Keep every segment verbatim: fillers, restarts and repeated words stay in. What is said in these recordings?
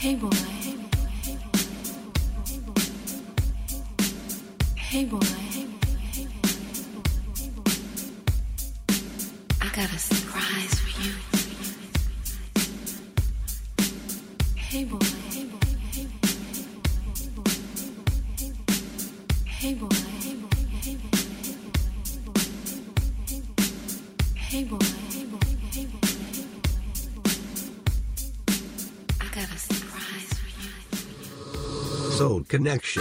Hey boy. Hey boy. I got a surprise for you. Hey boy. Hey boy. Hey boy. Hey boy. I got a surprise for you. Soul Connection.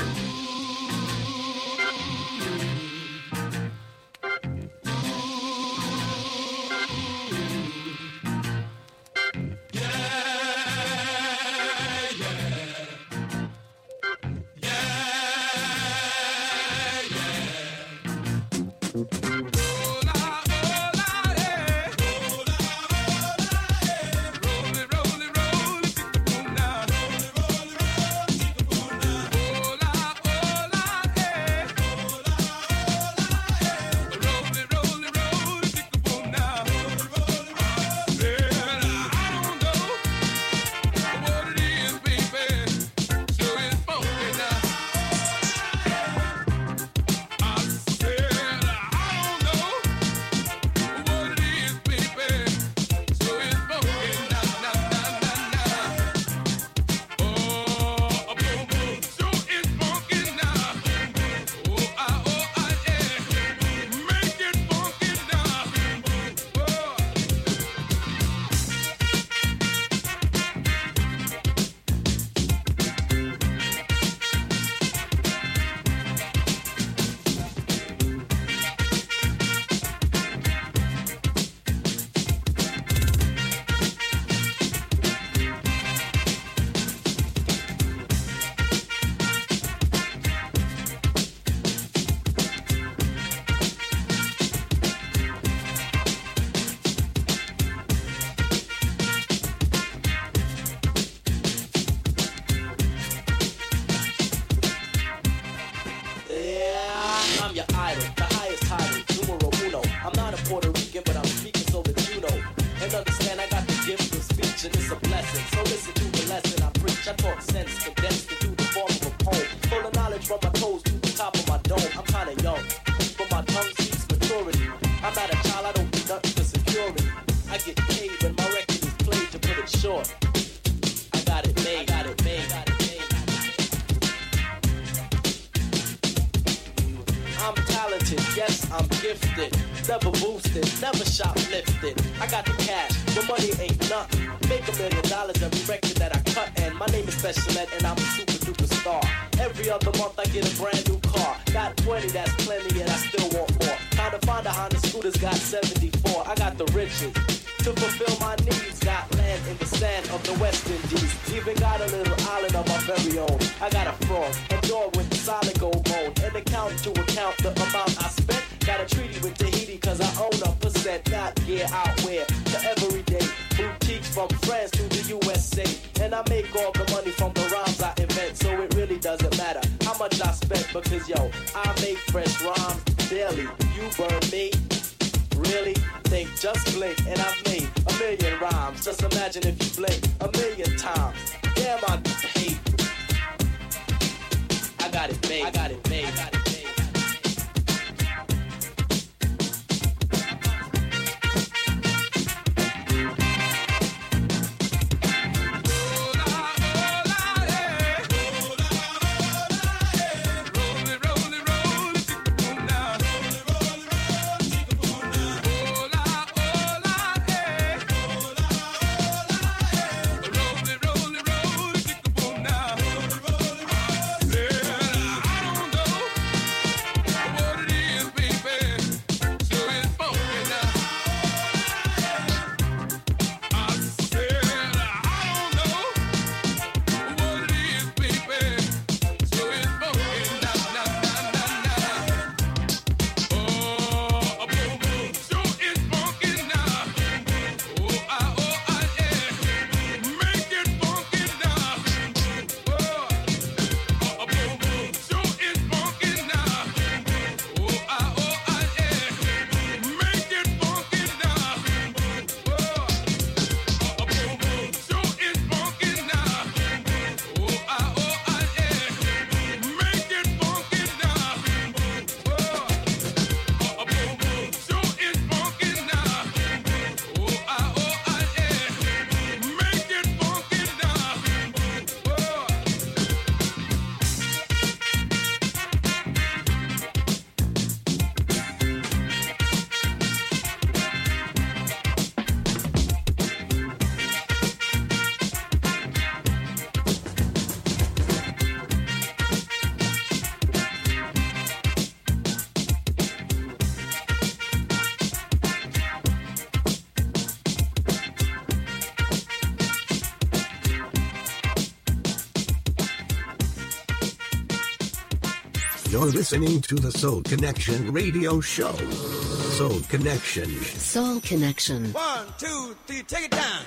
You're listening to the Soul Connection radio show. Soul Connection. Soul Connection. One, two, three, take it down.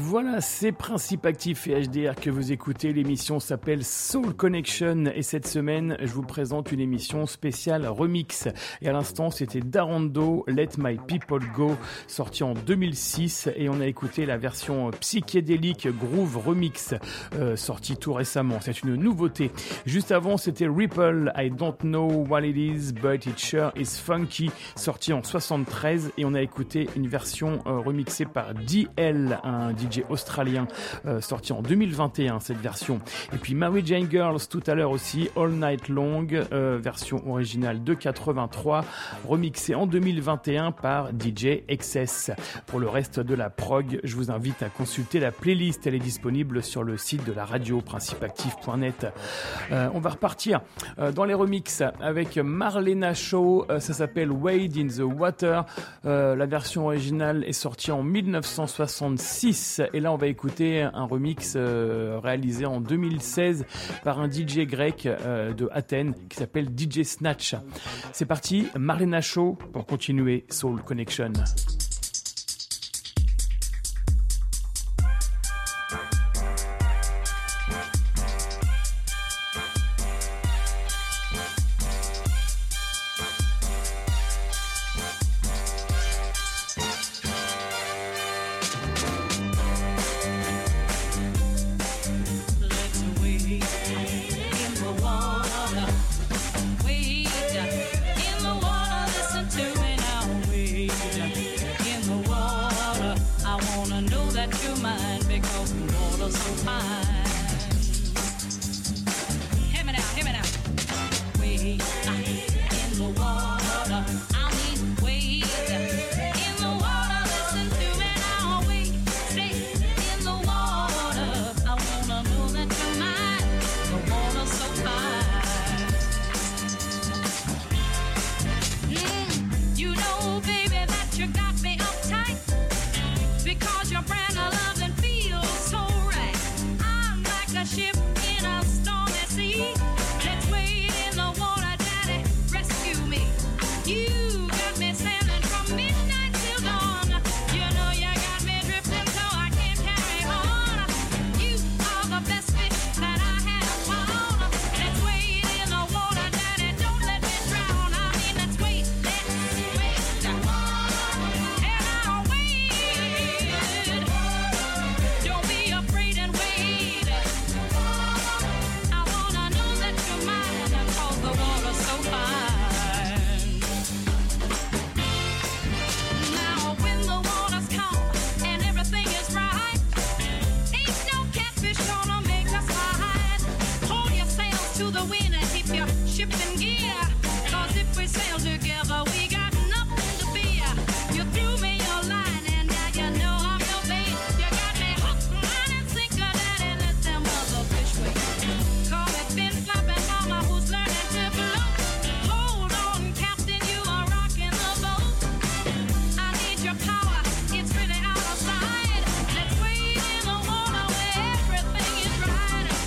Voilà, c'est Principe Actif et H D R que vous écoutez. L'émission s'appelle Soul Connection et cette semaine, je vous présente une émission spéciale remix. Et à l'instant, c'était Darondo, Let My People Go, sorti en deux mille six, et on a écouté la version psychédélique Groove Remix, euh, sortie tout récemment. C'est une nouveauté. Juste avant, c'était Ripple, I Don't Know What It Is, But It Sure Is Funky, sorti en soixante-treize, et on a écouté une version euh, remixée par D L, un D J australien, euh, sorti en deux mille vingt et un, cette version. Et puis Mary Jane Girls tout à l'heure aussi, All Night Long, euh, version originale de quatre-vingt-trois, remixée en deux mille vingt et un par D J Excess. Pour le reste de la prog, je vous invite à consulter la playlist, elle est disponible sur le site de la radio, principe actif point net. Euh, on va repartir euh, dans les remixes avec Marlena Shaw, euh, ça s'appelle Wade in the Water, euh, la version originale est sortie en mille neuf cent soixante-six, et là on va écouter un remix euh, réalisé en deux mille seize par un D J grec euh, de Athènes qui s'appelle D J Snatch. C'est parti, Marlena Shaw pour continuer Soul Connection.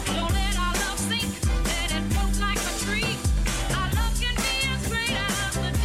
Let it float like a tree. Our love can be as great as the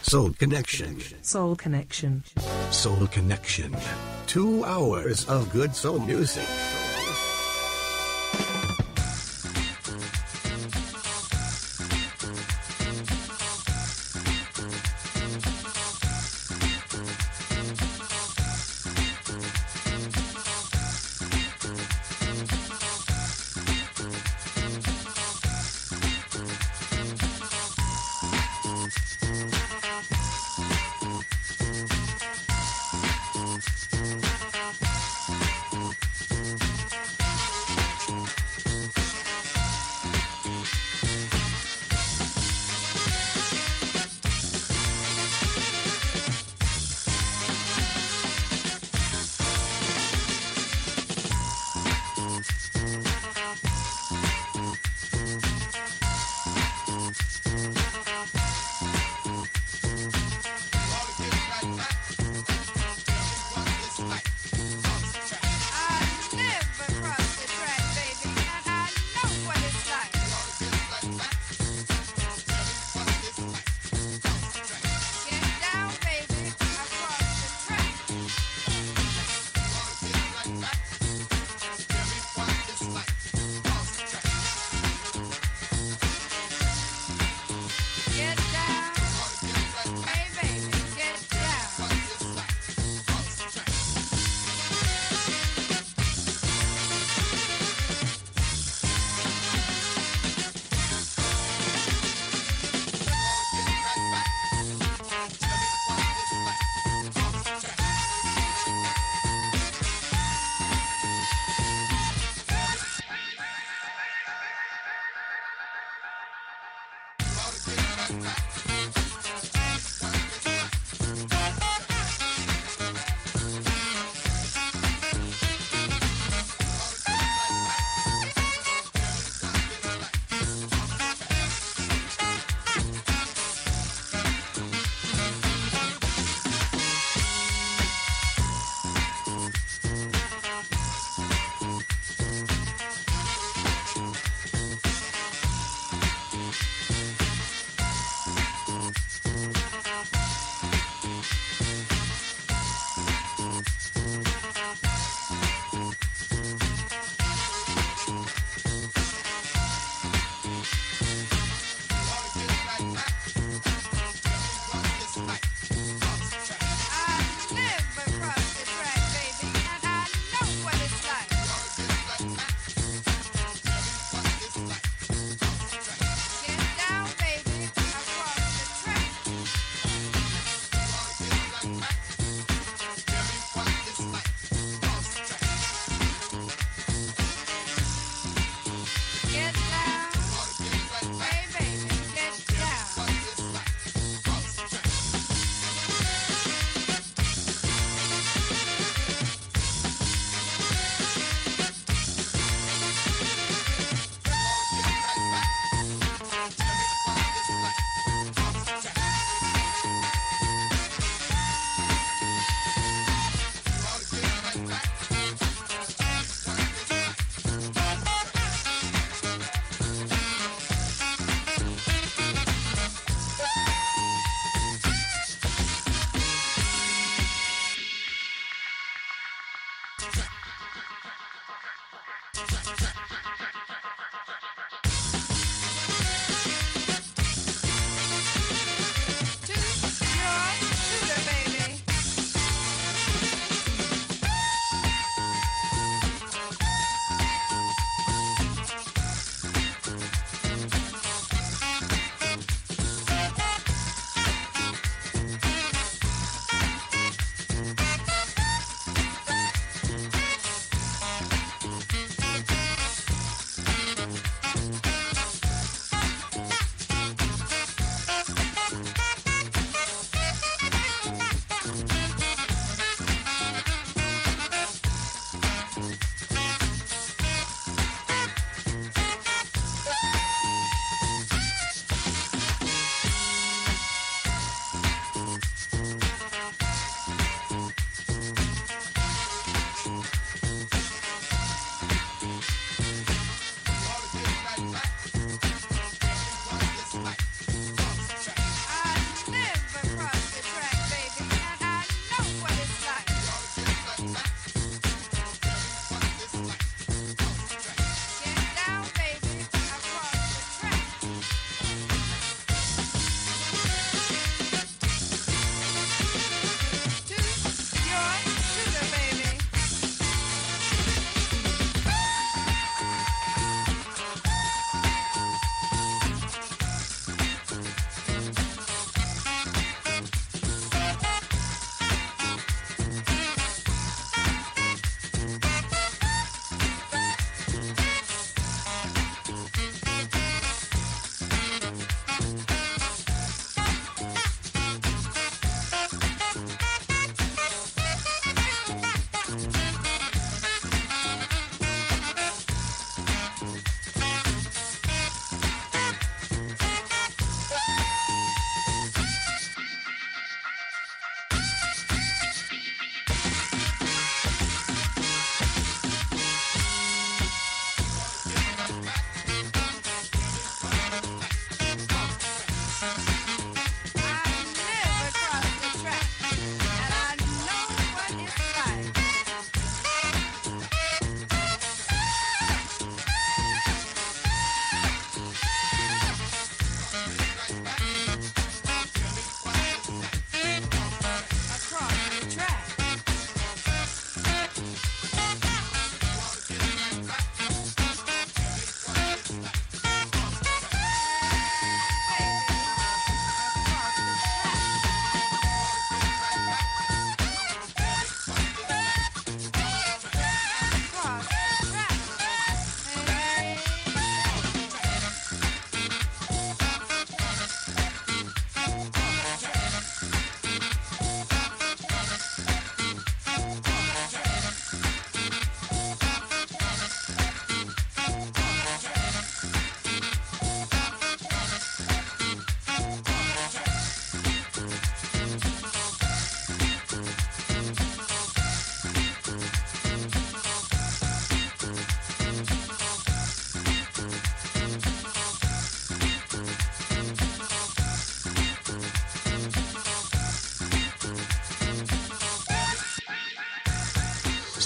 Soul Connection. Soul Connection. Soul Connection. Two hours of good soul music.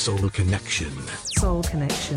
Soul Connection. Soul Connection.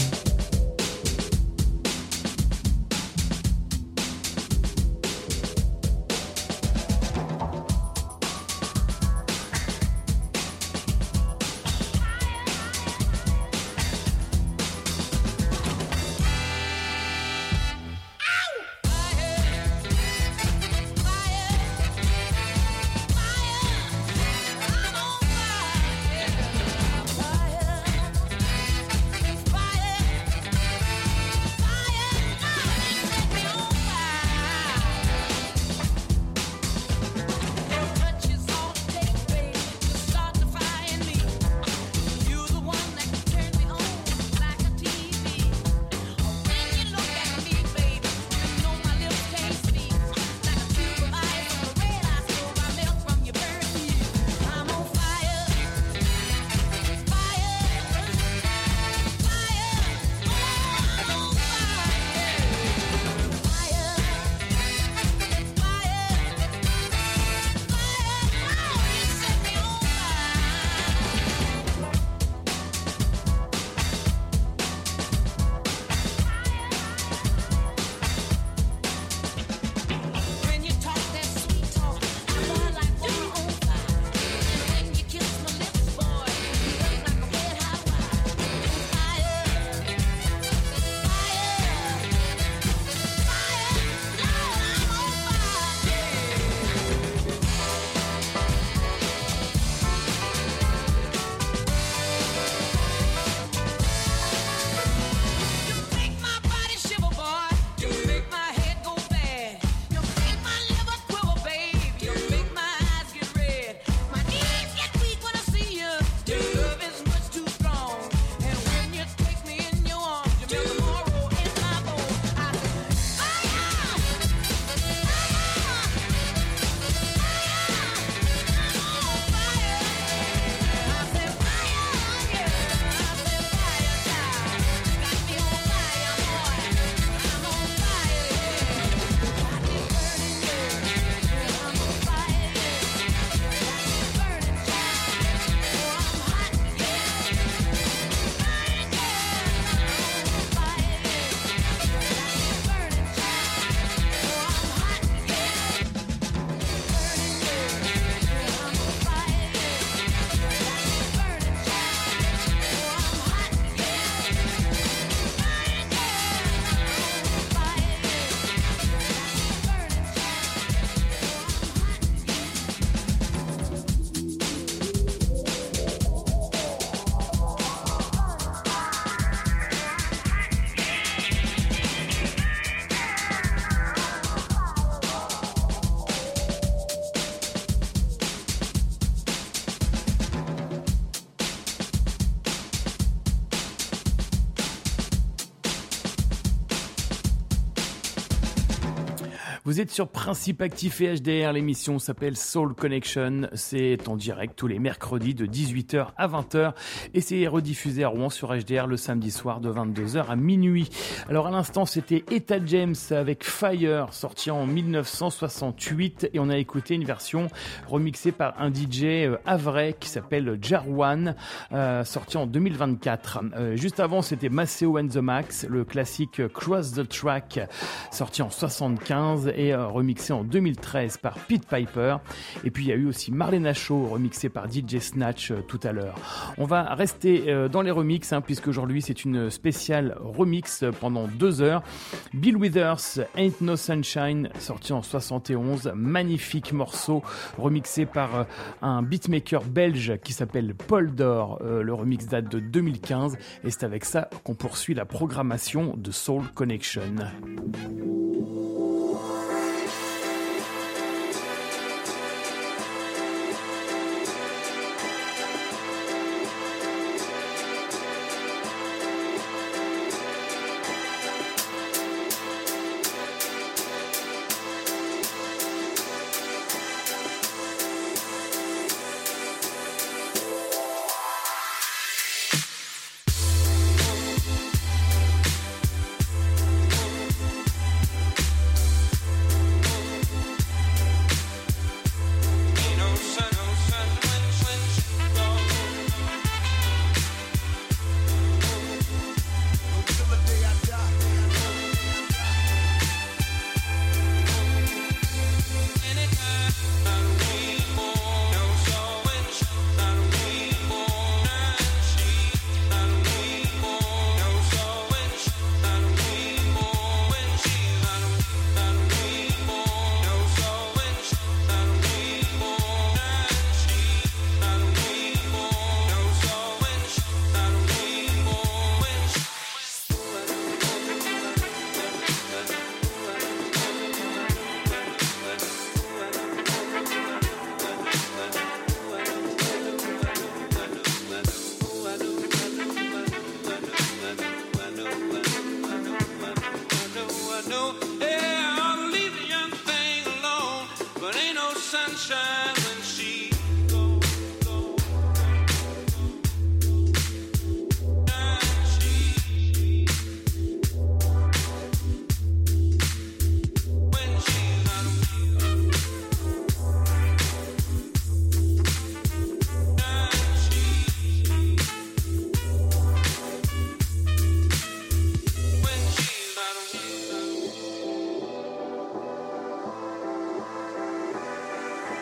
Vous êtes sur Principe Actif et H D R, l'émission s'appelle Soul Connection, c'est en direct tous les mercredis de dix-huit heures à vingt heures et c'est rediffusé à Rouen sur H D R le samedi soir de vingt-deux heures à minuit. Alors à l'instant c'était Etta James avec Fire, sorti en dix-neuf cent soixante-huit et on a écouté une version remixée par un D J havrais qui s'appelle Jarwan, euh, sorti en deux mille vingt-quatre. Euh, juste avant c'était Maceo and the Max, le classique Cross the Track, sorti en soixante-quinze et euh, remixé en deux mille treize par Pete Piper. Et puis il y a eu aussi Marlena Shaw remixé par D J Snatch euh, tout à l'heure. On va rester euh, dans les remixes hein, puisque aujourd'hui c'est une spéciale remix pendant deux heures. Bill Withers, Ain't No Sunshine, sorti en soixante et onze, magnifique morceau remixé par euh, un beatmaker belge qui s'appelle Paul Dor. Euh, le remix date de deux mille quinze et c'est avec ça qu'on poursuit la programmation de Soul Connection. sunshine.